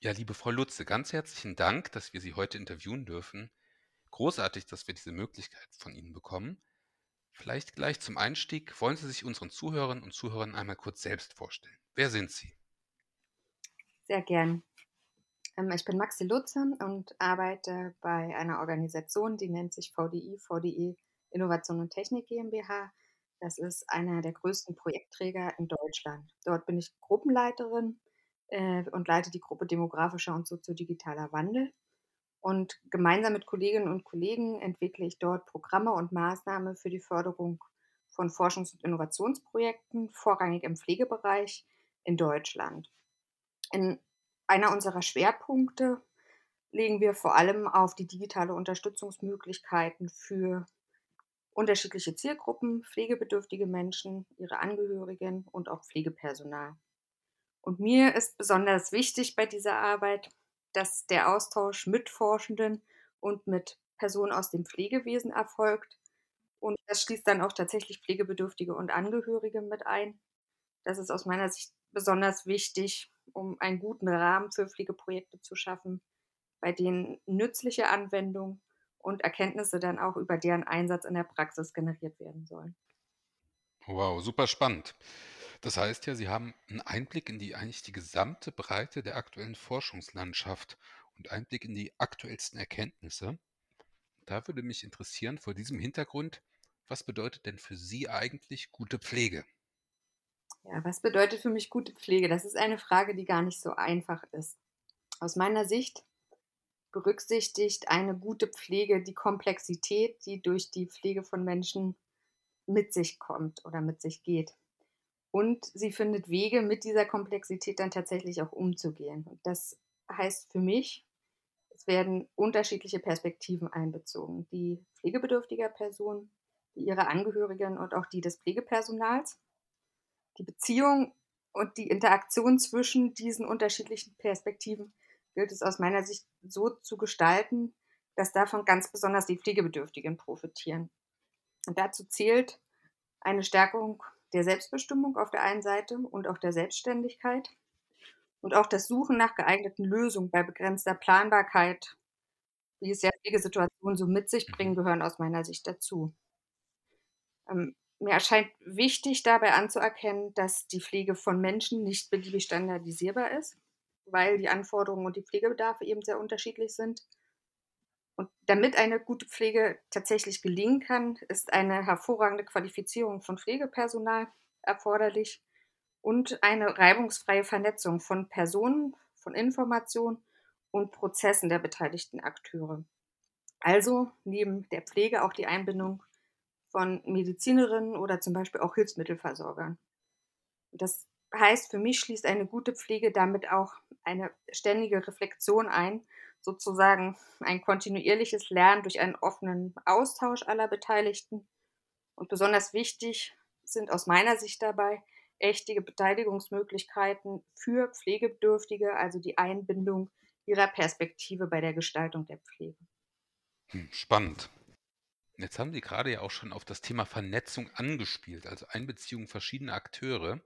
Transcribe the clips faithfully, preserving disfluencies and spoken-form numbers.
Ja, liebe Frau Lutze, ganz herzlichen Dank, dass wir Sie heute interviewen dürfen. Großartig, dass wir diese Möglichkeit von Ihnen bekommen. Vielleicht gleich zum Einstieg wollen Sie sich unseren Zuhörerinnen und Zuhörern einmal kurz selbst vorstellen. Wer sind Sie? Sehr gern. Ähm, ich bin Maxi Lutze und arbeite bei einer Organisation, die nennt sich V D I, V D E Innovation und Technik GmbH. Das ist einer der größten Projektträger in Deutschland. Dort bin ich Gruppenleiterin äh, und leite die Gruppe Demografischer und Soziodigitaler Wandel. Und gemeinsam mit Kolleginnen und Kollegen entwickle ich dort Programme und Maßnahmen für die Förderung von Forschungs- und Innovationsprojekten, vorrangig im Pflegebereich in Deutschland. In einer unserer Schwerpunkte legen wir vor allem auf die digitale Unterstützungsmöglichkeiten für unterschiedliche Zielgruppen, pflegebedürftige Menschen, ihre Angehörigen und auch Pflegepersonal. Und mir ist besonders wichtig bei dieser Arbeit, dass der Austausch mit Forschenden und mit Personen aus dem Pflegewesen erfolgt. Und das schließt dann auch tatsächlich Pflegebedürftige und Angehörige mit ein. Das ist aus meiner Sicht besonders wichtig, um einen guten Rahmen für Pflegeprojekte zu schaffen, bei denen nützliche Anwendungen und Erkenntnisse dann auch über deren Einsatz in der Praxis generiert werden sollen. Wow, super spannend. Das heißt ja, Sie haben einen Einblick in die eigentlich die gesamte Breite der aktuellen Forschungslandschaft und Einblick in die aktuellsten Erkenntnisse. Da würde mich interessieren, vor diesem Hintergrund, was bedeutet denn für Sie eigentlich gute Pflege? Ja, was bedeutet für mich gute Pflege? Das ist eine Frage, die gar nicht so einfach ist. Aus meiner Sicht berücksichtigt eine gute Pflege die Komplexität, die durch die Pflege von Menschen mit sich kommt oder mit sich geht. Und sie findet Wege, mit dieser Komplexität dann tatsächlich auch umzugehen. Und das heißt für mich, es werden unterschiedliche Perspektiven einbezogen. Die pflegebedürftiger Person, die ihrer Angehörigen und auch die des Pflegepersonals. Die Beziehung und die Interaktion zwischen diesen unterschiedlichen Perspektiven gilt es aus meiner Sicht so zu gestalten, dass davon ganz besonders die Pflegebedürftigen profitieren. Und dazu zählt eine Stärkung der Selbstbestimmung auf der einen Seite und auch der Selbstständigkeit und auch das Suchen nach geeigneten Lösungen bei begrenzter Planbarkeit, wie es ja Pflegesituationen so mit sich Mhm. bringen, gehören aus meiner Sicht dazu. Ähm, mir erscheint wichtig, dabei anzuerkennen, dass die Pflege von Menschen nicht beliebig standardisierbar ist, weil die Anforderungen und die Pflegebedarfe eben sehr unterschiedlich sind. Und damit eine gute Pflege tatsächlich gelingen kann, ist eine hervorragende Qualifizierung von Pflegepersonal erforderlich und eine reibungsfreie Vernetzung von Personen, von Informationen und Prozessen der beteiligten Akteure. Also neben der Pflege auch die Einbindung von Medizinerinnen oder zum Beispiel auch Hilfsmittelversorgern. Das heißt, für mich schließt eine gute Pflege damit auch eine ständige Reflexion ein, sozusagen ein kontinuierliches Lernen durch einen offenen Austausch aller Beteiligten. Und besonders wichtig sind aus meiner Sicht dabei echte Beteiligungsmöglichkeiten für Pflegebedürftige, also die Einbindung ihrer Perspektive bei der Gestaltung der Pflege. Hm, spannend. Jetzt haben Sie gerade ja auch schon auf das Thema Vernetzung angespielt, also Einbeziehung verschiedener Akteure.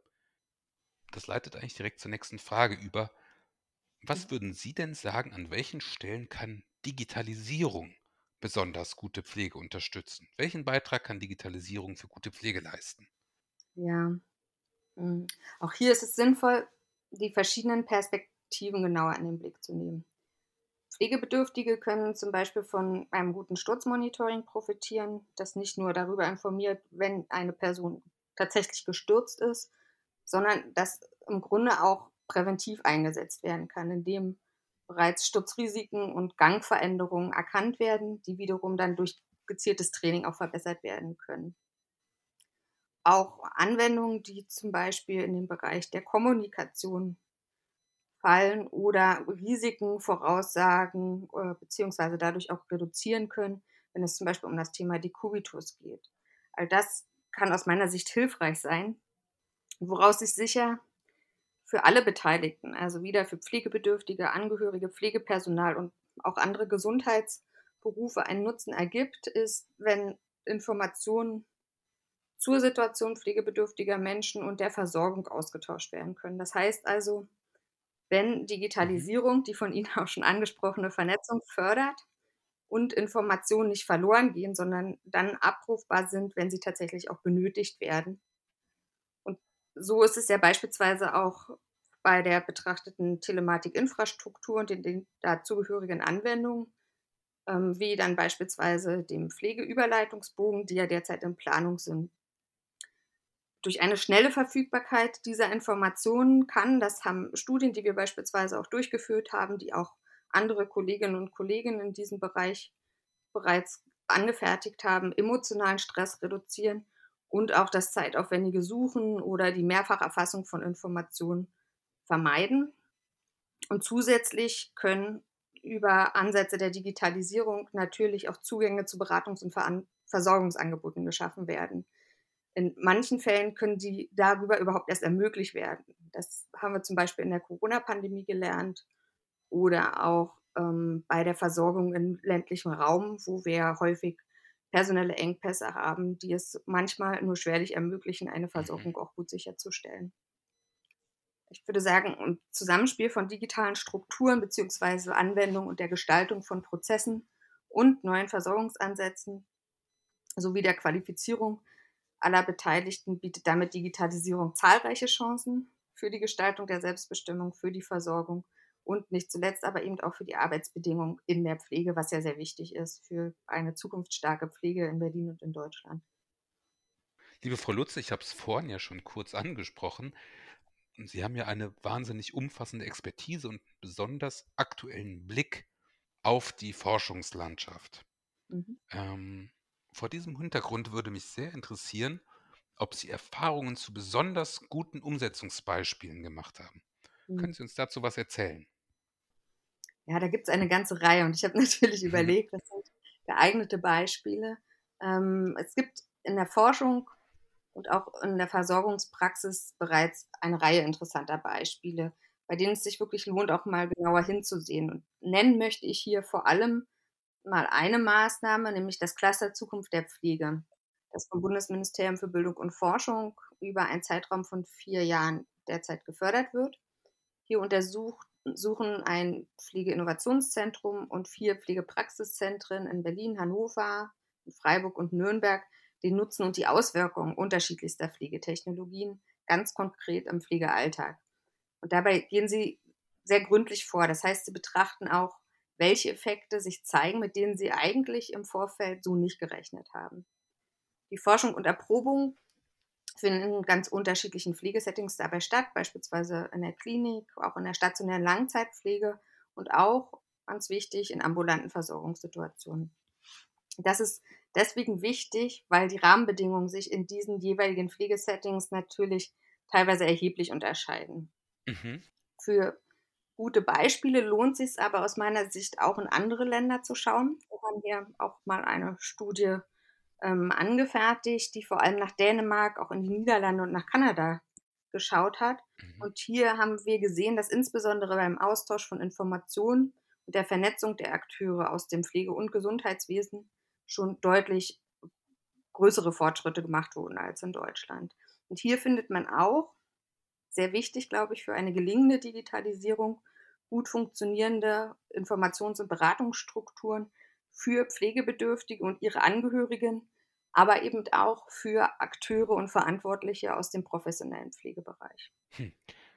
Das leitet eigentlich direkt zur nächsten Frage über. Was würden Sie denn sagen, an welchen Stellen kann Digitalisierung besonders gute Pflege unterstützen? Welchen Beitrag kann Digitalisierung für gute Pflege leisten? Ja, mhm. Auch hier ist es sinnvoll, die verschiedenen Perspektiven genauer in den Blick zu nehmen. Pflegebedürftige können zum Beispiel von einem guten Sturzmonitoring profitieren, das nicht nur darüber informiert, wenn eine Person tatsächlich gestürzt ist, sondern das im Grunde auch präventiv eingesetzt werden kann, indem bereits Sturzrisiken und Gangveränderungen erkannt werden, die wiederum dann durch gezieltes Training auch verbessert werden können. Auch Anwendungen, die zum Beispiel in den Bereich der Kommunikation fallen oder Risiken voraussagen, äh, beziehungsweise dadurch auch reduzieren können, wenn es zum Beispiel um das Thema Dekubitus geht. All das kann aus meiner Sicht hilfreich sein, woraus sich sicher für alle Beteiligten, also wieder für Pflegebedürftige, Angehörige, Pflegepersonal und auch andere Gesundheitsberufe ein Nutzen ergibt, ist, wenn Informationen zur Situation pflegebedürftiger Menschen und der Versorgung ausgetauscht werden können. Das heißt also, wenn Mhm. Digitalisierung die von Ihnen auch schon angesprochene Vernetzung fördert und Informationen nicht verloren gehen, sondern dann abrufbar sind, wenn sie tatsächlich auch benötigt werden. Und so ist es ja beispielsweise auch bei der betrachteten Telematikinfrastruktur und den den dazugehörigen Anwendungen, ähm, wie dann beispielsweise dem Pflegeüberleitungsbogen, die ja derzeit in Planung sind. Durch eine schnelle Verfügbarkeit dieser Informationen kann, das haben Studien, die wir beispielsweise auch durchgeführt haben, die auch andere Kolleginnen und Kollegen in diesem Bereich bereits angefertigt haben, emotionalen Stress reduzieren und auch das zeitaufwendige Suchen oder die Mehrfacherfassung von Informationen vermeiden. Und zusätzlich können über Ansätze der Digitalisierung natürlich auch Zugänge zu Beratungs- und Veran Versorgungsangeboten geschaffen werden. In manchen Fällen können die darüber überhaupt erst ermöglicht werden. Das haben wir zum Beispiel in der Corona-Pandemie gelernt oder auch, ähm, bei der Versorgung im ländlichen Raum, wo wir häufig personelle Engpässe haben, die es manchmal nur schwerlich ermöglichen, eine Mhm. Versorgung auch gut sicherzustellen. Ich würde sagen, 'n Zusammenspiel von digitalen Strukturen beziehungsweise Anwendung und der Gestaltung von Prozessen und neuen Versorgungsansätzen sowie der Qualifizierung aller Beteiligten bietet damit Digitalisierung zahlreiche Chancen für die Gestaltung der Selbstbestimmung, für die Versorgung und nicht zuletzt aber eben auch für die Arbeitsbedingungen in der Pflege, was ja sehr wichtig ist für eine zukunftsstarke Pflege in Berlin und in Deutschland. Liebe Frau Lutze, ich habe es vorhin ja schon kurz angesprochen. Sie haben ja eine wahnsinnig umfassende Expertise und besonders aktuellen Blick auf die Forschungslandschaft. Mhm. Ähm, vor diesem Hintergrund würde mich sehr interessieren, ob Sie Erfahrungen zu besonders guten Umsetzungsbeispielen gemacht haben. Mhm. Können Sie uns dazu was erzählen? Ja, da gibt's eine ganze Reihe und ich habe natürlich Mhm. überlegt, was sind geeignete Beispiele. Ähm, es gibt in der Forschung und auch in der Versorgungspraxis bereits eine Reihe interessanter Beispiele, bei denen es sich wirklich lohnt, auch mal genauer hinzusehen. Und nennen möchte ich hier vor allem mal eine Maßnahme, nämlich das Cluster Zukunft der Pflege, das vom Bundesministerium für Bildung und Forschung über einen Zeitraum von vier Jahren derzeit gefördert wird. Hier untersucht suchen ein Pflegeinnovationszentrum und vier Pflegepraxiszentren in Berlin, Hannover, Freiburg und Nürnberg den Nutzen und die Auswirkungen unterschiedlichster Pflegetechnologien ganz konkret im Pflegealltag. Und dabei gehen sie sehr gründlich vor. Das heißt, sie betrachten auch, welche Effekte sich zeigen, mit denen sie eigentlich im Vorfeld so nicht gerechnet haben. Die Forschung und Erprobung finden in ganz unterschiedlichen Pflegesettings dabei statt, beispielsweise in der Klinik, auch in der stationären Langzeitpflege und auch, ganz wichtig, in ambulanten Versorgungssituationen. Das ist deswegen wichtig, weil die Rahmenbedingungen sich in diesen jeweiligen Pflegesettings natürlich teilweise erheblich unterscheiden. Mhm. Für gute Beispiele lohnt sich's aber aus meiner Sicht auch in andere Länder zu schauen. Wir haben hier auch mal eine Studie, ähm, angefertigt, die vor allem nach Dänemark, auch in die Niederlande und nach Kanada geschaut hat. Mhm. Und hier haben wir gesehen, dass insbesondere beim Austausch von Informationen und der Vernetzung der Akteure aus dem Pflege und Gesundheitswesen schon deutlich größere Fortschritte gemacht wurden als in Deutschland. Und hier findet man auch, sehr wichtig, glaube ich, für eine gelingende Digitalisierung, gut funktionierende Informations und Beratungsstrukturen für Pflegebedürftige und ihre Angehörigen, aber eben auch für Akteure und Verantwortliche aus dem professionellen Pflegebereich. Hm.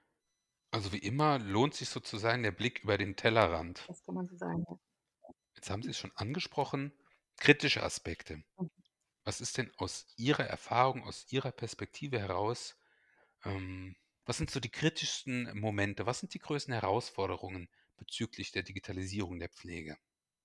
Also, wie immer lohnt sich sozusagen der Blick über den Tellerrand. Das kann man so sagen, ja. Jetzt haben Sie es schon angesprochen, kritische Aspekte. Mhm. Was ist denn aus Ihrer Erfahrung, aus Ihrer Perspektive heraus ähm, was sind so die kritischsten Momente? Was sind die größten Herausforderungen bezüglich der Digitalisierung der Pflege?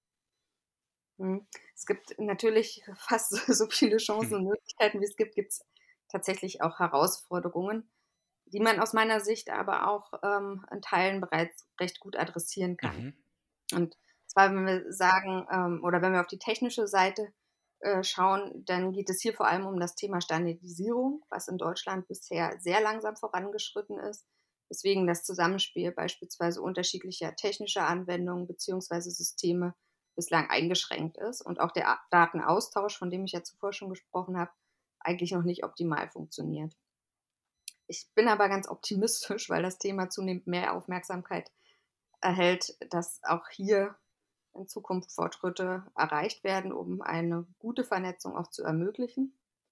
Mhm. Es gibt natürlich fast so viele Chancen Mhm. und Möglichkeiten, wie es gibt, gibt's tatsächlich auch Herausforderungen, die man aus meiner Sicht aber auch, ähm, in Teilen bereits recht gut adressieren kann. Mhm. Und zwar, wenn wir sagen, ähm oder wenn wir auf die technische Seite, äh, schauen, dann geht es hier vor allem um das Thema Standardisierung, was in Deutschland bisher sehr langsam vorangeschritten ist, weswegen das Zusammenspiel beispielsweise unterschiedlicher technischer Anwendungen beziehungsweise Systeme bislang eingeschränkt ist und auch der A Datenaustausch, von dem ich ja zuvor schon gesprochen habe, eigentlich noch nicht optimal funktioniert. Ich bin aber ganz optimistisch, weil das Thema zunehmend mehr Aufmerksamkeit erhält, dass auch hier in Zukunft Fortschritte erreicht werden, um eine gute Vernetzung auch zu ermöglichen.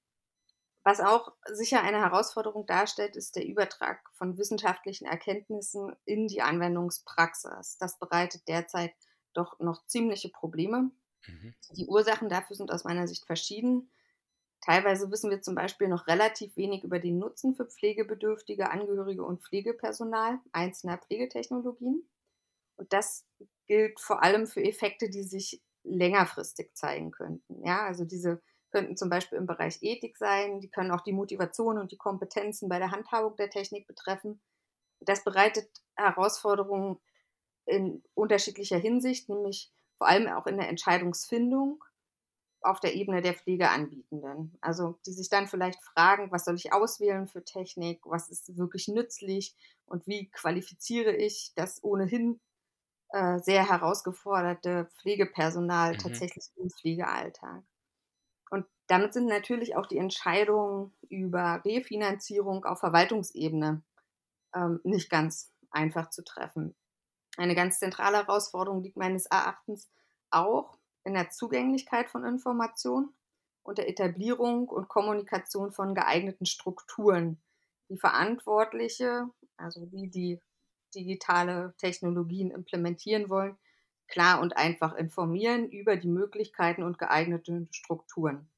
Was auch sicher eine Herausforderung darstellt, ist der Übertrag von wissenschaftlichen Erkenntnissen in die Anwendungspraxis. Das bereitet derzeit doch noch ziemliche Probleme. Mhm. Die Ursachen dafür sind aus meiner Sicht verschieden. Teilweise wissen wir zum Beispiel noch relativ wenig über den Nutzen für pflegebedürftige Angehörige und Pflegepersonal einzelner Pflegetechnologien. Und das gilt vor allem für Effekte, die sich längerfristig zeigen könnten. Ja, also diese könnten zum Beispiel im Bereich Ethik sein, die können auch die Motivation und die Kompetenzen bei der Handhabung der Technik betreffen. Das bereitet Herausforderungen in unterschiedlicher Hinsicht, nämlich vor allem auch in der Entscheidungsfindung auf der Ebene der Pflegeanbietenden. Also die sich dann vielleicht fragen, was soll ich auswählen für Technik, was ist wirklich nützlich und wie qualifiziere ich das ohnehin äh, sehr herausgeforderte Pflegepersonal Mhm. tatsächlich im Pflegealltag. Und damit sind natürlich auch die Entscheidungen über Refinanzierung auf Verwaltungsebene ähm, nicht ganz einfach zu treffen. Eine ganz zentrale Herausforderung liegt meines Erachtens auch in der Zugänglichkeit von Informationen und der Etablierung und Kommunikation von geeigneten Strukturen, die Verantwortliche, also die, die digitale Technologien implementieren wollen, klar und einfach informieren über die Möglichkeiten und geeigneten Strukturen.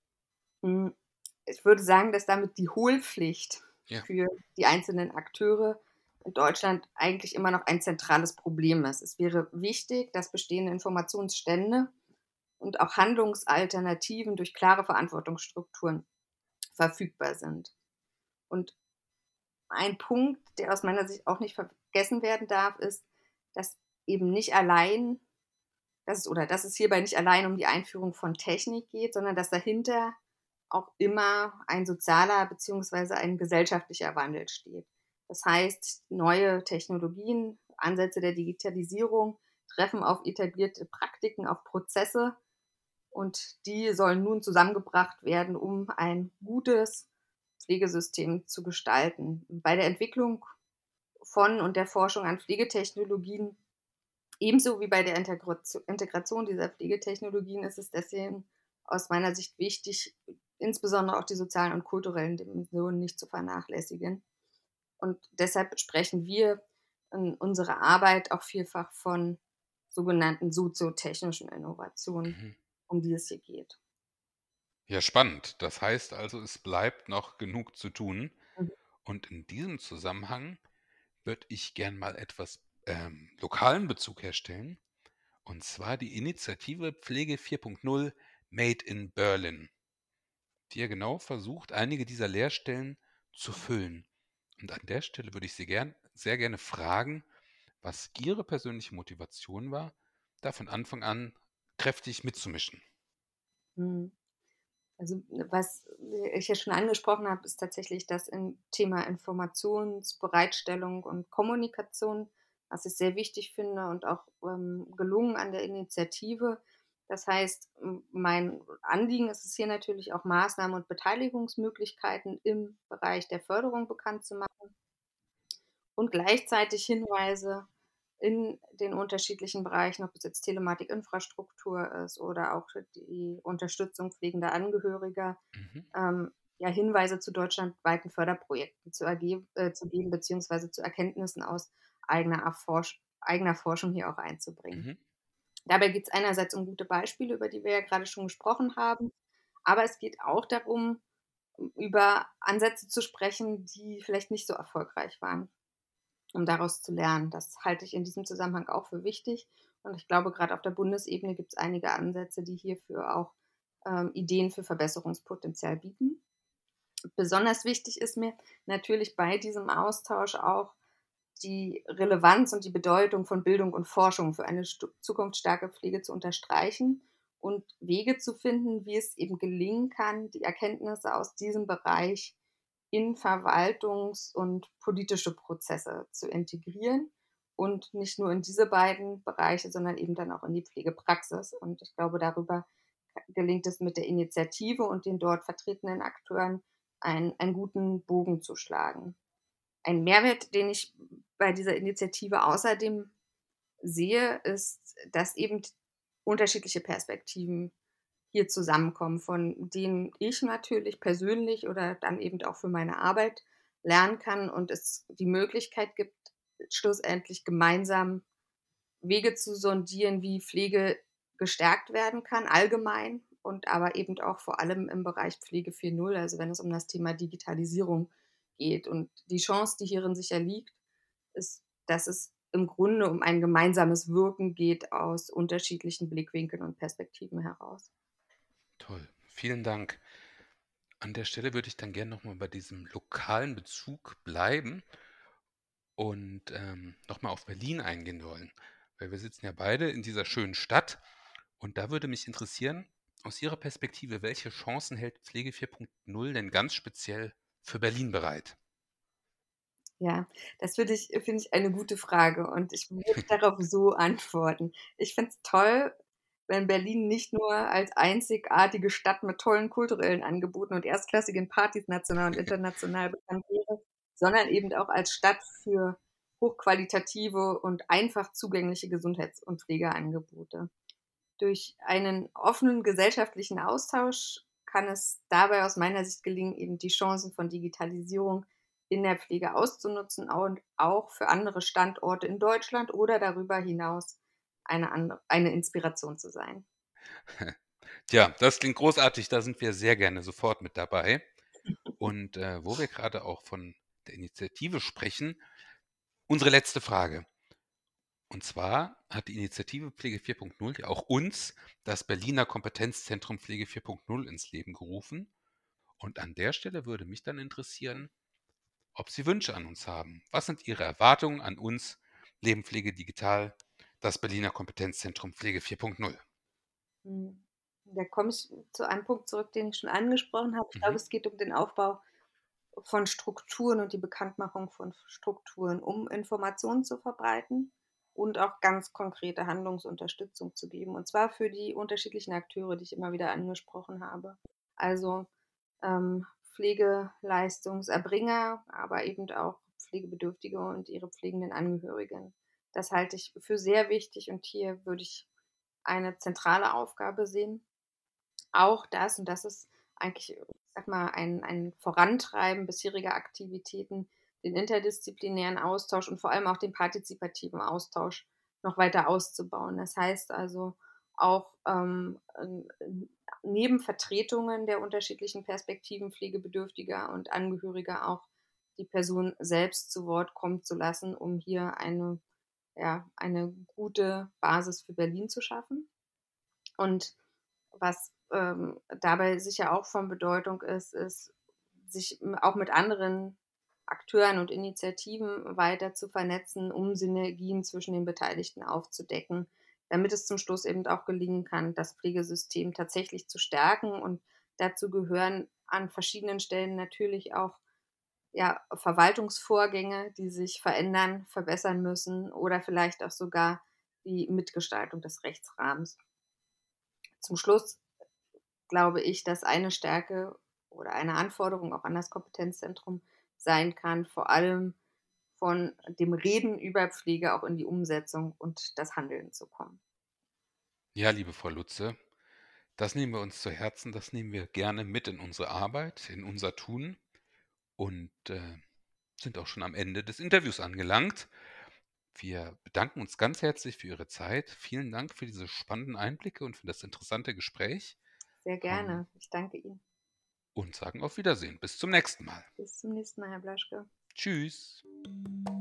Hm, ich würde sagen, dass damit die Hohlpflicht Ja. für die einzelnen Akteure in Deutschland eigentlich immer noch ein zentrales Problem ist. Es wäre wichtig, dass bestehende Informationsstände und auch Handlungsalternativen durch klare Verantwortungsstrukturen verfügbar sind. Und ein Punkt, der aus meiner Sicht auch nicht vergessen werden darf, ist, dass eben nicht allein, dass es, oder dass es hierbei nicht allein um die Einführung von Technik geht, sondern dass dahinter auch immer ein sozialer beziehungsweise ein gesellschaftlicher Wandel steht. Das heißt, neue Technologien, Ansätze der Digitalisierung treffen auf etablierte Praktiken, auf Prozesse und die sollen nun zusammengebracht werden, um ein gutes Pflegesystem zu gestalten. Bei der Entwicklung von und der Forschung an Pflegetechnologien, ebenso wie bei der Integration dieser Pflegetechnologien, ist es deswegen aus meiner Sicht wichtig, insbesondere auch die sozialen und kulturellen Dimensionen nicht zu vernachlässigen. Und deshalb sprechen wir in unserer Arbeit auch vielfach von sogenannten soziotechnischen Innovationen, Mhm. um die es hier geht. Ja, spannend. Das heißt also, es bleibt noch genug zu tun. Mhm. Und in diesem Zusammenhang würde ich gern mal etwas ähm, lokalen Bezug herstellen. Und zwar die Initiative Pflege vier Punkt null Made in Berlin, die ja genau versucht, einige dieser Leerstellen zu füllen. Und an der Stelle würde ich Sie gern, sehr gerne fragen, was Ihre persönliche Motivation war, da von Anfang an kräftig mitzumischen. Mhm. Also, was ich ja schon angesprochen habe, ist tatsächlich das in Thema Informationsbereitstellung und Kommunikation, was ich sehr wichtig finde und auch, ähm, gelungen an der Initiative. Das heißt, m mein Anliegen ist es hier natürlich auch, Maßnahmen und Beteiligungsmöglichkeiten im Bereich der Förderung bekannt zu machen und gleichzeitig Hinweise in den unterschiedlichen Bereichen, ob es jetzt Telematikinfrastruktur ist oder auch die Unterstützung pflegender Angehöriger, Mhm. ähm, ja, Hinweise zu deutschlandweiten Förderprojekten zu ergeb äh, zu geben, beziehungsweise zu Erkenntnissen aus eigener Erforsch eigener Forschung hier auch einzubringen. Mhm. Dabei geht es einerseits um gute Beispiele, über die wir ja gerade schon gesprochen haben, aber es geht auch darum, über Ansätze zu sprechen, die vielleicht nicht so erfolgreich waren, um daraus zu lernen. Das halte ich in diesem Zusammenhang auch für wichtig. Und ich glaube, gerade auf der Bundesebene gibt es einige Ansätze, die hierfür auch ähm, Ideen für Verbesserungspotenzial bieten. Besonders wichtig ist mir natürlich bei diesem Austausch auch die Relevanz und die Bedeutung von Bildung und Forschung für eine stu zukunftsstarke Pflege zu unterstreichen und Wege zu finden, wie es eben gelingen kann, die Erkenntnisse aus diesem Bereich in Verwaltungs- und politische Prozesse zu integrieren und nicht nur in diese beiden Bereiche, sondern eben dann auch in die Pflegepraxis. Und ich glaube, darüber gelingt es mit der Initiative und den dort vertretenen Akteuren ein einen guten Bogen zu schlagen. Ein Mehrwert, den ich bei dieser Initiative außerdem sehe, ist, dass eben unterschiedliche Perspektiven hier zusammenkommen, von denen ich natürlich persönlich oder dann eben auch für meine Arbeit lernen kann und es die Möglichkeit gibt, schlussendlich gemeinsam Wege zu sondieren, wie Pflege gestärkt werden kann, allgemein und aber eben auch vor allem im Bereich Pflege vier Punkt null, also wenn es um das Thema Digitalisierung geht. Und die Chance, die hierin sicher liegt, ist, dass es im Grunde um ein gemeinsames Wirken geht aus unterschiedlichen Blickwinkeln und Perspektiven heraus. Toll, vielen Dank. An der Stelle würde ich dann gerne noch mal bei diesem lokalen Bezug bleiben und, ähm, noch mal auf Berlin eingehen wollen, weil wir sitzen ja beide in dieser schönen Stadt und da würde mich interessieren, aus Ihrer Perspektive, welche Chancen hält Pflege vier Punkt null denn ganz speziell für Berlin bereit? Ja, das finde ich finde ich eine gute Frage und ich würde darauf so antworten. Ich finde es toll, wenn Berlin nicht nur als einzigartige Stadt mit tollen kulturellen Angeboten und erstklassigen Partys national und international bekannt wäre, sondern eben auch als Stadt für hochqualitative und einfach zugängliche Gesundheits und Pflegeangebote. Durch einen offenen gesellschaftlichen Austausch kann es dabei aus meiner Sicht gelingen, eben die Chancen von Digitalisierung in der Pflege auszunutzen und auch für andere Standorte in Deutschland oder darüber hinaus eine ande eine Inspiration zu sein. Tja, das klingt großartig, da sind wir sehr gerne sofort mit dabei. Und, äh, wo wir gerade auch von der Initiative sprechen, unsere letzte Frage. Und zwar hat die Initiative Pflege vier Punkt null ja auch uns, das Berliner Kompetenzzentrum Pflege vier Punkt null, ins Leben gerufen. Und an der Stelle würde mich dann interessieren, ob Sie Wünsche an uns haben. Was sind Ihre Erwartungen an uns, Leben Pflege digital, das Berliner Kompetenzzentrum Pflege vier Punkt null? Mhm. Da komme ich zu einem Punkt zurück, den ich schon angesprochen habe. Ich glaube, Mhm. es geht um den Aufbau von Strukturen und die Bekanntmachung von Strukturen, um Informationen zu verbreiten und auch ganz konkrete Handlungsunterstützung zu geben, und zwar für die unterschiedlichen Akteure, die ich immer wieder angesprochen habe. Also, ähm, Pflegeleistungserbringer, aber eben auch Pflegebedürftige und ihre pflegenden Angehörigen. Das halte ich für sehr wichtig und hier würde ich eine zentrale Aufgabe sehen. Auch das und das ist eigentlich, ich sage mal, ein ein Vorantreiben bisheriger Aktivitäten, den interdisziplinären Austausch und vor allem auch den partizipativen Austausch noch weiter auszubauen. Das heißt also auch, ähm, ähm, neben Vertretungen der unterschiedlichen Perspektiven Pflegebedürftiger und Angehöriger auch die Person selbst zu Wort kommen zu lassen, um hier eine ja, eine gute Basis für Berlin zu schaffen. Und was, ähm, dabei sicher auch von Bedeutung ist, ist, sich m auch mit anderen Akteuren und Initiativen weiter zu vernetzen, um Synergien zwischen den Beteiligten aufzudecken, damit es zum Schluss eben auch gelingen kann, das Pflegesystem tatsächlich zu stärken. Und dazu gehören an verschiedenen Stellen natürlich auch, ja, Verwaltungsvorgänge, die sich verändern, verbessern müssen oder vielleicht auch sogar die Mitgestaltung des Rechtsrahmens. Zum Schluss glaube ich, dass eine Stärke oder eine Anforderung auch an das Kompetenzzentrum sein kann, vor allem von dem Reden über Pflege auch in die Umsetzung und das Handeln zu kommen. Ja, liebe Frau Lutze, das nehmen wir uns zu Herzen, das nehmen wir gerne mit in unsere Arbeit, in unser Tun und, äh, sind auch schon am Ende des Interviews angelangt. Wir bedanken uns ganz herzlich für Ihre Zeit. Vielen Dank für diese spannenden Einblicke und für das interessante Gespräch, Sehr ähm, gerne. Ich danke Ihnen. und sagen auf Wiedersehen. Bis zum nächsten Mal. Bis zum nächsten Mal, Herr Blaschke. Tschüss.